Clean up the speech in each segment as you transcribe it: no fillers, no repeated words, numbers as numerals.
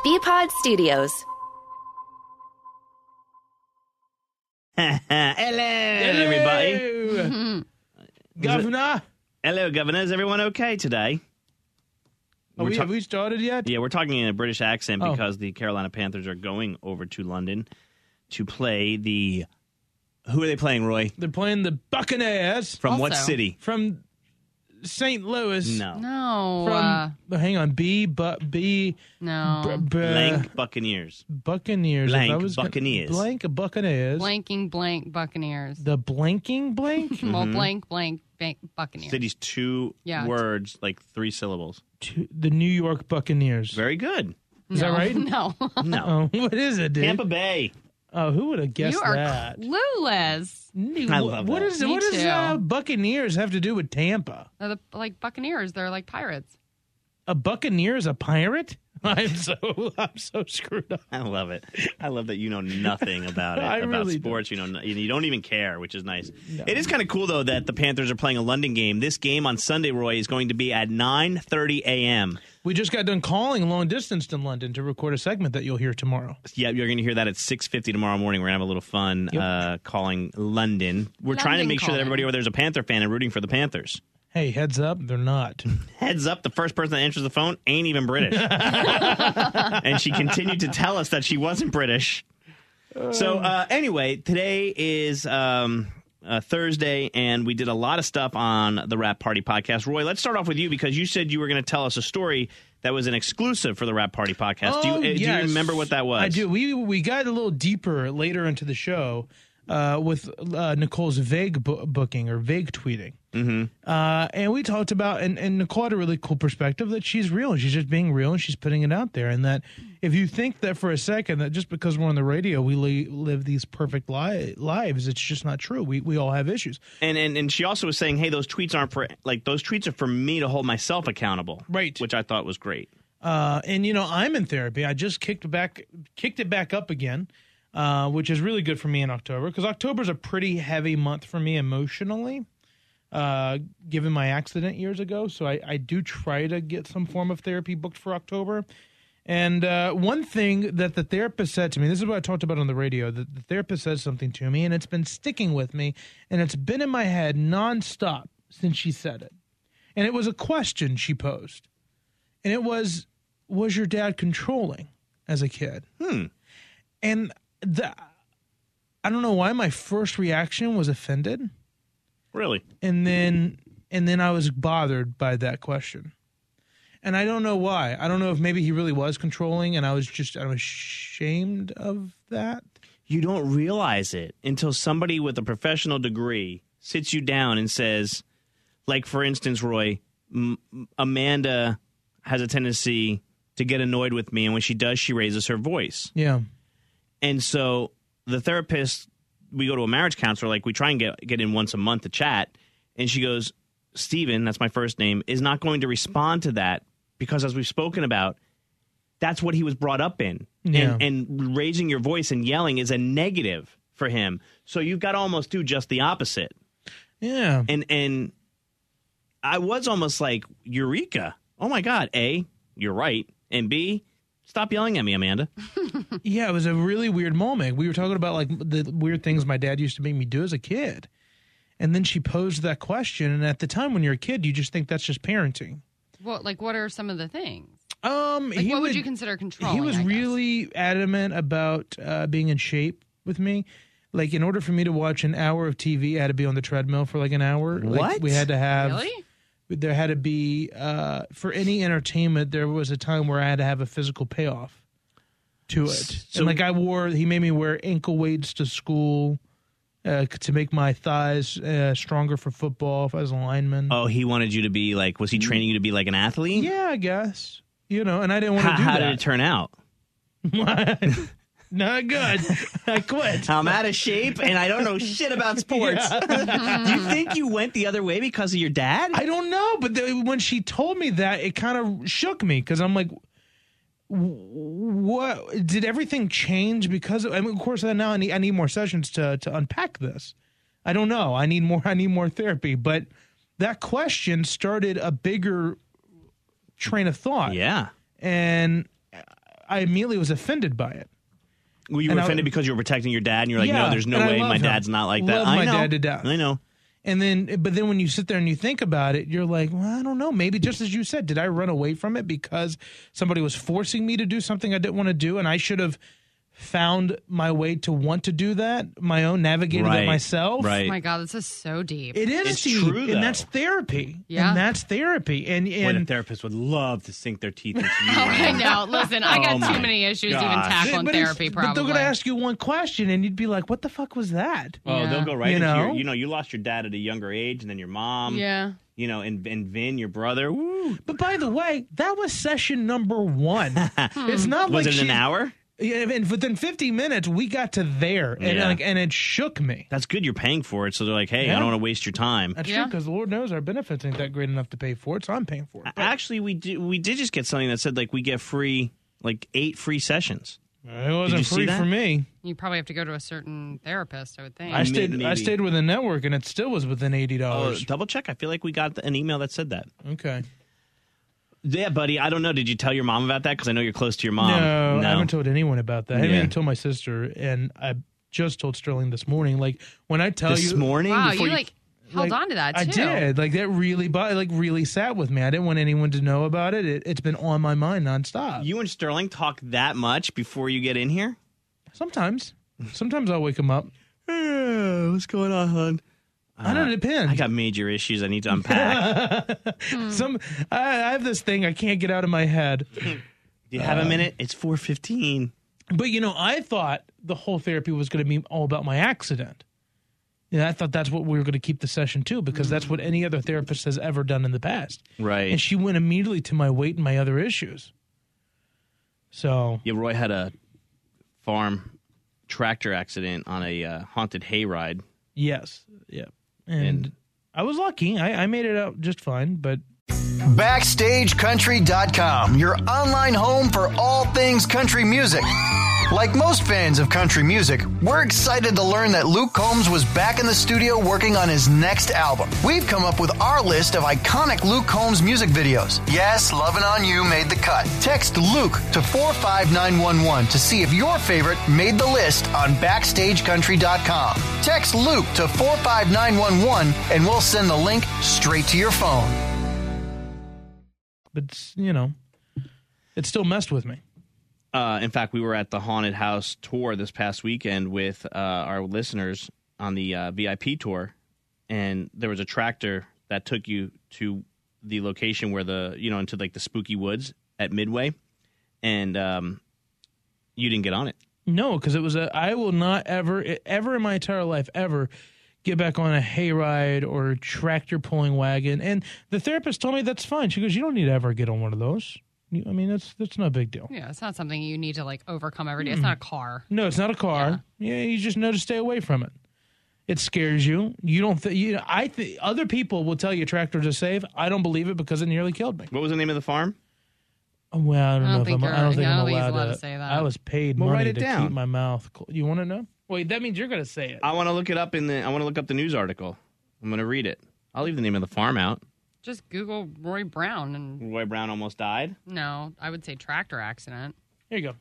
Bpod Studios. Hello, everybody. Governor. Hello, Governor. Is everyone okay today? Have we started yet? Yeah, we're talking in a British accent because the Carolina Panthers are going over to London to play the... Who are they playing, Roy? They're playing the Buccaneers. From Also. what city? From St. Louis. No. No. Hang on. B. No. Blank Buccaneers. Buccaneers. Blank Buccaneers. Blank Buccaneers. Blanking blank Buccaneers. The blanking blank? Well, blank Buccaneers. City's two Yeah. words, like 3 syllables. The New York Buccaneers. Very good. Is that right? No. No. Oh, what is it, dude? Tampa Bay. Oh, who would have guessed You are that? clueless. I love What that. is Me what too. does Buccaneers have to do with Tampa? They're like Buccaneers. They're like pirates. A Buccaneer is a pirate? I'm so screwed up. I love it. I love that you know nothing about it, I about really sports. You don't even care, which is nice. No. It is kind of cool though that the Panthers are playing a London game. This game on Sunday, Roy, is going to be at 9:30 a.m. We just got done calling long distance to London to record a segment that you'll hear tomorrow. Yeah, you're going to hear that at 6:50 tomorrow morning. We're going to have a little fun calling London. We're trying to make sure that everybody over there is a Panther fan and rooting for the Panthers. Hey, heads up, they're not. Heads up, the first person that answers the phone ain't even British. And she continued to tell us that she wasn't British. So anyway, today is Thursday, and we did a lot of stuff on the Rap Party podcast. Roy, let's start off with you because you said you were going to tell us a story that was an exclusive for the Rap Party podcast. Do you remember what that was? I do. We got a little deeper later into the show with Nicole's vague booking or vague tweeting. Mm-hmm. And we talked about, and Nicole had a really cool perspective that she's real and she's just being real and she's putting it out there. And that if you think that for a second that just because we're on the radio, we live these perfect lives, it's just not true. We all have issues. And she also was saying, hey, those tweets aren't for, like, those tweets are for me to hold myself accountable. Right. Which I thought was great. And, I'm in therapy. I just kicked it back up again. Which is really good for me in October because October is a pretty heavy month for me emotionally, given my accident years ago. So I do try to get some form of therapy booked for October. And one thing that the therapist said to me, this is what I talked about on the radio, the therapist said something to me, and it's been sticking with me, and it's been in my head nonstop since she said it. And it was a question she posed. And it was your dad controlling as a kid? And I don't know why my first reaction was offended. Really? And then I was bothered by that question. And I don't know why. I don't know if maybe he really was controlling and I was ashamed of that. You don't realize it until somebody with a professional degree sits you down and says, like, for instance, Roy, Amanda has a tendency to get annoyed with me, and when she does, she raises her voice. Yeah. And so the therapist, we go to a marriage counselor, like we try and get in once a month to chat. And she goes, Steven, that's my first name, is not going to respond to that because as we've spoken about, that's what he was brought up in. Yeah. And raising your voice and yelling is a negative for him. So you've got to almost do just the opposite. Yeah. And I was almost like, Eureka. Oh, my God. A, you're right. And B, stop yelling at me, Amanda. Yeah, it was a really weird moment. We were talking about like the weird things my dad used to make me do as a kid. And then she posed that question. And at the time when you're a kid, you just think that's just parenting. What are some of the things? What would you consider controlling? He was I guess? really adamant about being in shape with me. Like, in order for me to watch an hour of TV, I had to be on the treadmill for like an hour. What? Like, we had to have... Really? There had to be, for any entertainment, there was a time where I had to have a physical payoff to it. So, and like he made me wear ankle weights to school to make my thighs stronger for football if I was a lineman. Oh, he wanted you to be like, was he training you to be like an athlete? Yeah, I guess. And I didn't want to do How that. did it turn out? Not good. I quit. I'm out of shape and I don't know shit about sports. Yeah. Do you think you went the other way because of your dad? I don't know, but when she told me that, it kind of shook me because I'm like, what? Did everything change because of course, now I need more sessions to unpack this. I don't know. I need more therapy, but that question started a bigger train of thought. Yeah. And I immediately was offended by it. Well, you were offended because you were protecting your dad, and you're like, Yeah, no, there's no and I way love my him. dad's not like that. Love I my know. dad to death. I know. But then when you sit there and you think about it, you're like, well, I don't know. Maybe just as you said, did I run away from it because somebody was forcing me to do something I didn't want to do, and I should have found my way to want to do that, navigated it myself. Right. Oh my God, this is so deep. It is It's deep, true, though. and that's therapy. Yeah. And that's therapy. And Boy, the therapist would love to sink their teeth into you. Oh, I know. Listen, I Oh got my too many issues to even gosh. tackle in but therapy, But probably. they're going to ask you one question, and you'd be like, what the fuck was that? Oh, Yeah. they'll go right You into know? your, you lost your dad at a younger age, and then your mom. Yeah. And Vin, your brother. Woo. But by the way, that was session number 1. It's not Was like it an hour? Yeah, and within 50 minutes, we got to there, and Yeah. and it shook me. That's good. You're paying for it, so they're like, "Hey, I Yeah. don't want to waste your time." That's Yeah. true, because Lord knows our benefits ain't that great enough to pay for it, so I'm paying for it. But Actually, we did just get something that said like we get free 8 free sessions. it wasn't you see free that? for me. You probably have to go to a certain therapist, I would think. I stayed maybe. with a network, and it still was within Oh, $80. double check. I feel like we got an email that said that. Okay. Yeah, buddy. I don't know. Did you tell your mom about that? Because I know you're close to your mom. No, I haven't told anyone about that. I haven't Yeah. even told my sister, and I just told Sterling this morning. Like, when I tell This you... morning. Wow, before you held on to that, too. I did. Like, that really sat with me. I didn't want anyone to know about it. It's been on my mind nonstop. You and Sterling talk that much before you get in here? Sometimes I'll wake him up. What's going on, hon? I don't know, it depends. I got major issues I need to unpack. I have this thing I can't get out of my head. Do you have a minute? It's 4:15. But, I thought the whole therapy was going to be all about my accident. Yeah, I thought that's what we were going to keep the session to, because that's what any other therapist has ever done in the past. Right. And she went immediately to my weight and my other issues. So, Yeah, Roy had a farm tractor accident on a haunted hayride. yes. Yeah. And I was lucky. I made it out just fine, but BackstageCountry.com, your online home for all things country music. Like most fans of country music, we're excited to learn that Luke Combs was back in the studio working on his next album. We've come up with our list of iconic Luke Combs music videos. Yes, Lovin' On You made the cut. Text Luke to 45911 to see if your favorite made the list on BackstageCountry.com. Text Luke to 45911 and we'll send the link straight to your phone. But, it still messed with me. In fact, we were at the haunted house tour this past weekend with our listeners on the VIP tour, and there was a tractor that took you to the location where into like the spooky woods at Midway, and you didn't get on it. No, because it was I will not ever in my entire life ever get back on a hayride or a tractor pulling wagon. And the therapist told me that's fine. She goes, you don't need to ever get on one of those. That's no big deal. Yeah, it's not something you need to overcome every day. It's not a car. No, it's not a car. Yeah, you just know to stay away from it. It scares you. You don't. Other people will tell you tractors are safe. I don't believe it because it nearly killed me. What was the name of the farm? Well, I don't know if I'm. I don't think I'm he's allowed to say that. I was paid Well, write money it to down. keep my mouth. You want to know? Wait, that means you're going to say it. I want to look it up I want to look up the news article. I'm going to read it. I'll leave the name of the farm out. Just Google Roy Brown and Roy Brown almost died. no, I would say tractor accident. Here you go.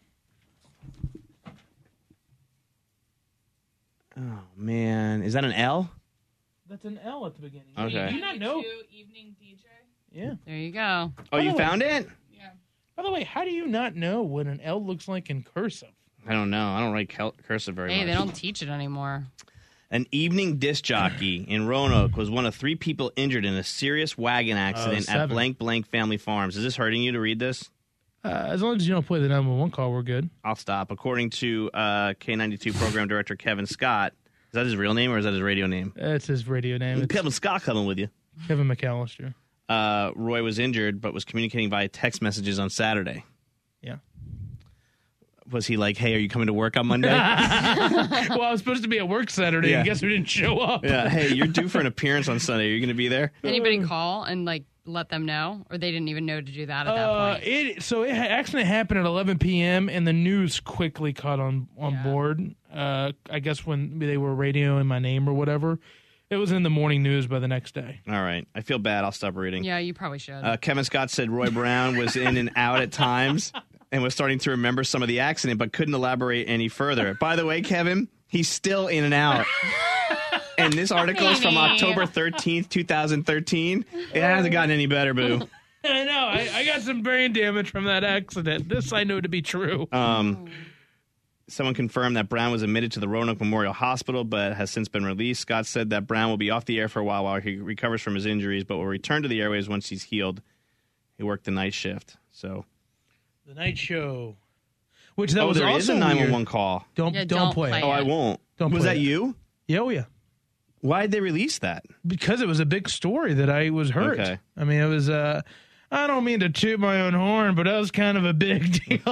Oh man, is that an L? That's an L at the beginning. Okay. Do you not know? Evening DJ. Yeah. There you go. Oh, you the way- found it? Yeah. By the way, how do you not know what an L looks like in cursive? I don't know. I don't write cursive very Hey, much. they don't teach it anymore. An evening disc jockey in Roanoke was one of 3 people injured in a serious wagon accident at 7. blank blank family farms. Is this hurting you to read this? As long as you don't play the 911 call, we're good. I'll stop. According to K92 program director Kevin Scott, is that his real name or is that his radio name? That's his radio name. It's Kevin Scott coming with you. Kevin McAllister. Roy was injured but was communicating via text messages on Saturday. Yeah. Was he like, hey, are you coming to work on Monday? Well, I was supposed to be at work Saturday, Yeah. and guess who didn't show up? Yeah, hey, you're due for an appearance on Sunday. Are you going to be there? Anybody call and let them know, or they didn't even know to do that at that point? Accident happened at 11 p.m. and the news quickly caught on Yeah. board. I guess when they were radioing my name or whatever, it was in the morning news by the next day. All right. I feel bad. I'll stop reading. Yeah, you probably should. Kevin Scott said Roy Brown was in and out at times. and was starting to remember some of the accident, but couldn't elaborate any further. By the way, Kevin, he's still in and out. And this article is from October 13th, 2013. It hasn't gotten any better, boo. I know. I got some brain damage from that accident. This I know to be true. Someone confirmed that Brown was admitted to the Roanoke Memorial Hospital, but has since been released. Scott said that Brown will be off the air for a while he recovers from his injuries, but will return to the airwaves once he's healed. He worked the night shift. So the night show, which that was there also is a 911 call. Don't play it. Oh, I won't. Don't was play that it. you? Yeah, oh yeah. Why did they release that? Because it was a big story that I was hurt. Okay. I mean, it was. I don't mean to toot my own horn, but that was kind of a big deal.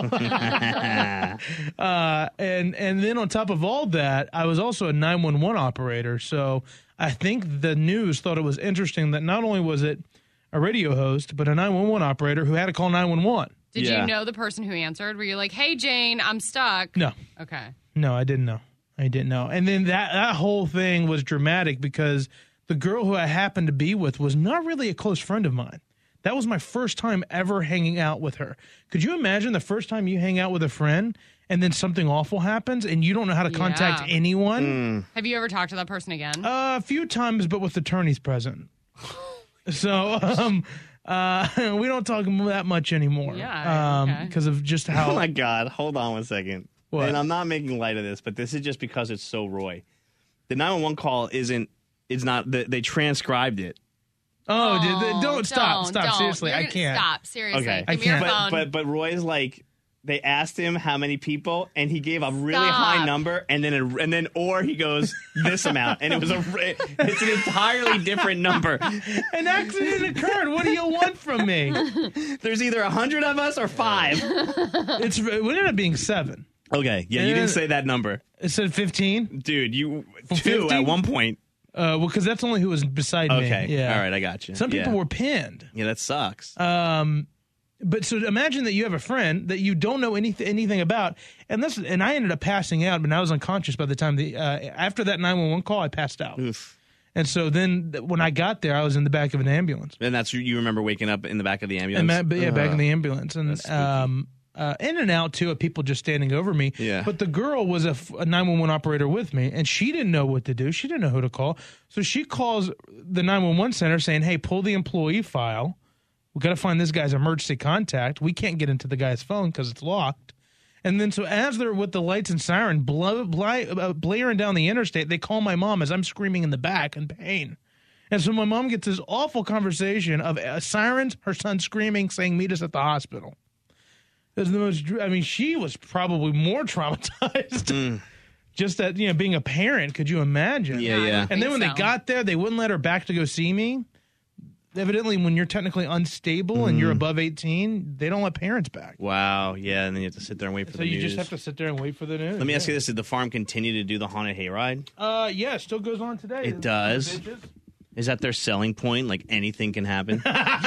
And then on top of all that, I was also a 911 operator. So I think the news thought it was interesting that not only was it a radio host, but a 911 operator who had to call 911. Did you know the person who answered? Were you like, hey, Jane, I'm stuck? No. Okay. No, I didn't know. And then that whole thing was dramatic because the girl who I happened to be with was not really a close friend of mine. That was my first time ever hanging out with her. Could you imagine the first time you hang out with a friend and then something awful happens and you don't know how to contact anyone? Have you ever talked to that person again? A few times, but with attorneys present. So we don't talk that much anymore. Yeah. Because of just how. Oh, my God. Hold on one second. What? And I'm not making light of this, but this is just because it's so Roy. The 911 call they transcribed it. Don't stop. Seriously, I can't. Stop. Seriously. Okay. Give me your phone. But Roy's like, they asked him how many people, and he gave a really high number, and then he goes this amount, and it's an entirely different number. An accident occurred. What do you want from me? There's either 100 of us or 5. It ended up being 7. Okay, yeah, you didn't say that number. It said 15. Dude, you 2 50? at one point. Well, because that's only who was beside me. Okay, Yeah. All right, I got you. Some people were pinned. Yeah, that sucks. But so imagine that you have a friend that you don't know anything about, and I ended up passing out, but I was unconscious by the time after that 911 call, I passed out. Oof. And so then when I got there, I was in the back of an ambulance. And that's you remember waking up in the back of the ambulance? Back in the ambulance. And in and out, too, of people just standing over me. Yeah. But the girl was a 911 operator with me, and she didn't know what to do. She didn't know who to call. So she calls the 911 center saying, hey, pull the employee file. We got to find this guy's emergency contact. We can't get into the guy's phone because it's locked. And then so as they're with the lights and siren blaring down the interstate, they call my mom as I'm screaming in the back in pain. And so my mom gets this awful conversation of sirens, her son screaming, saying, meet us at the hospital. It was the most, she was probably more traumatized. Just that, being a parent, could you imagine? Yeah. And then when they got there, they wouldn't let her back to go see me. Evidently, when you're technically unstable and you're above 18, they don't let parents back. Wow, yeah, and then you have to sit there and wait for the news. So you just have to sit there and wait for the news. Let me ask you this, did the farm continue to do the haunted hayride? Yeah, it still goes on today. It does? Is that their selling point? Like anything can happen?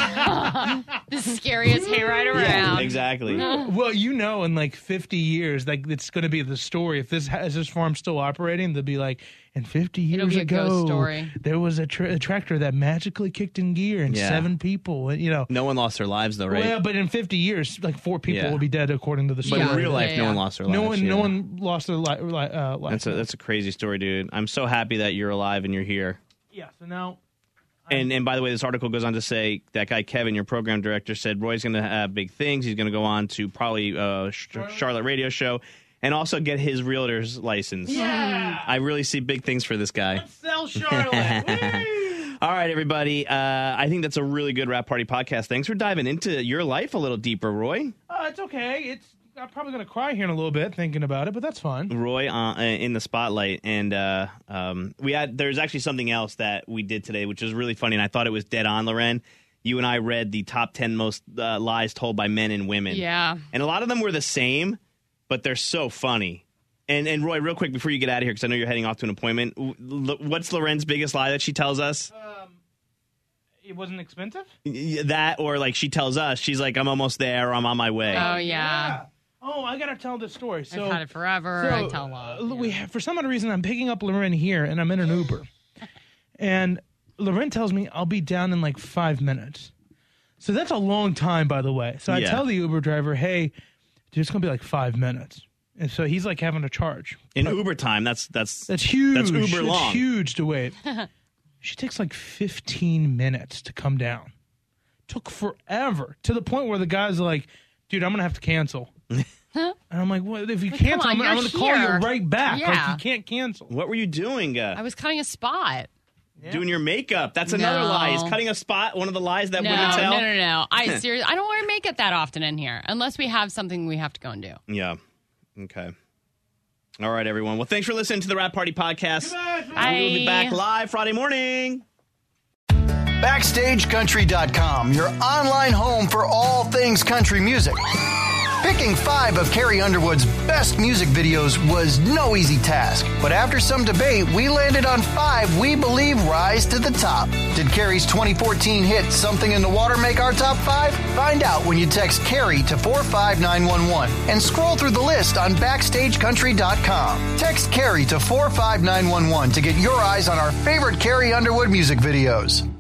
The scariest hayride around. Yeah, exactly. Well, in like 50 years, like it's going to be the story. If this farm's still operating, they'll be like, and 50 years ago, ghost story. There was a tractor that magically kicked in gear and 7 people. And, no one lost their lives, though, right? Well, but in 50 years, like 4 people will be dead, according to the story. But in real life, no one lost their lives. No one lost their life. That's a crazy story, dude. I'm so happy that you're alive and you're here. Yeah, so now... And by the way, this article goes on to say that guy Kevin, your program director, said Roy's going to have big things. He's going to go on to probably Charlotte radio show and also get his realtor's license. Yeah, I really see big things for this guy. Let's sell Charlotte. All right, everybody. I think that's a really good Rap Party podcast. Thanks for diving into your life a little deeper, Roy. It's okay. I'm probably going to cry here in a little bit thinking about it, but that's fine. Roy in the spotlight, and there's actually something else that we did today, which was really funny, and I thought it was dead on, Loren. You and I read the top 10 most lies told by men and women. Yeah. And a lot of them were the same, but they're so funny. And Roy, real quick, before you get out of here, because I know you're heading off to an appointment, what's Loren's biggest lie that she tells us? It wasn't expensive? That, or like she tells us, she's like, I'm almost there, or I'm on my way. Oh, yeah. Oh, I gotta tell this story. So, I've had it forever. I tell a lot. For some odd reason, I'm picking up Loren here, and I'm in an Uber. And Loren tells me I'll be down in like 5 minutes. So that's a long time, by the way. So I tell the Uber driver, hey, dude, it's going to be like 5 minutes. And so he's like having to charge. In Uber time, that's huge. That's Uber long. It's huge to wait. She takes like 15 minutes to come down. Took forever, to the point where the guy's like, dude, I'm going to have to cancel. And I'm like, well, if you cancel, I'm going to call you right back. Yeah. Like, you can't cancel. What were you doing? I was cutting a spot. Doing your makeup. That's another lie. Is cutting a spot one of the lies that women tell? No. I seriously, I don't wear makeup that often in here unless we have something we have to go and do. Yeah. Okay. All right, everyone. Well, thanks for listening to the Rap Party Podcast. Bye. We'll be back live Friday morning. BackstageCountry.com, your online home for all things country music. Picking 5 of Carrie Underwood's best music videos was no easy task, but after some debate, we landed on 5 we believe rise to the top. Did Carrie's 2014 hit Something in the Water make our top 5? Find out when you text Carrie to 45911 and scroll through the list on BackstageCountry.com. Text Carrie to 45911 to get your eyes on our favorite Carrie Underwood music videos.